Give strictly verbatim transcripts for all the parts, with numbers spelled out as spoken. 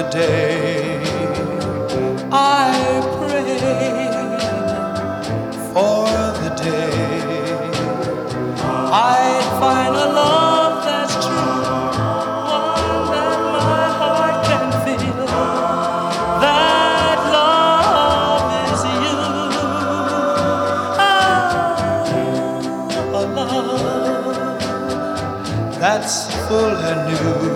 day I prayed for the day I'd find a love that's true, one that my heart can feel. That love is you. Ah, a love that's full and new,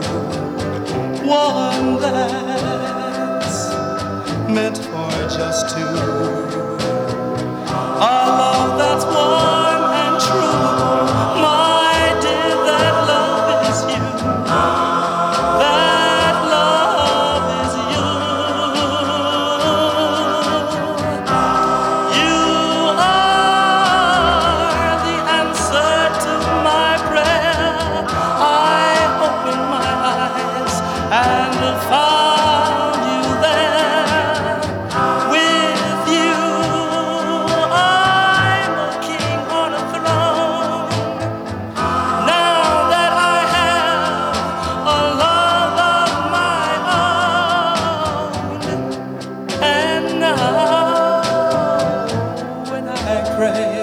one that's meant for just two. A love that's warm and true. My dear, that love is you. That love is you. You are the answer to my prayer. I opened my eyes and found you there. With you, I'm a king on a throne. Now that I have a love of my own, and now when I pray,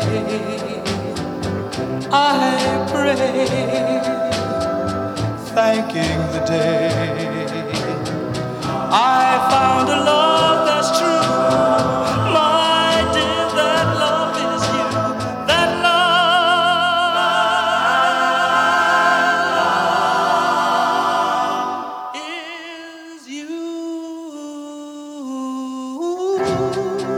I pray, thanking the day I found a love that's true. My dear, that love is you. That love is you.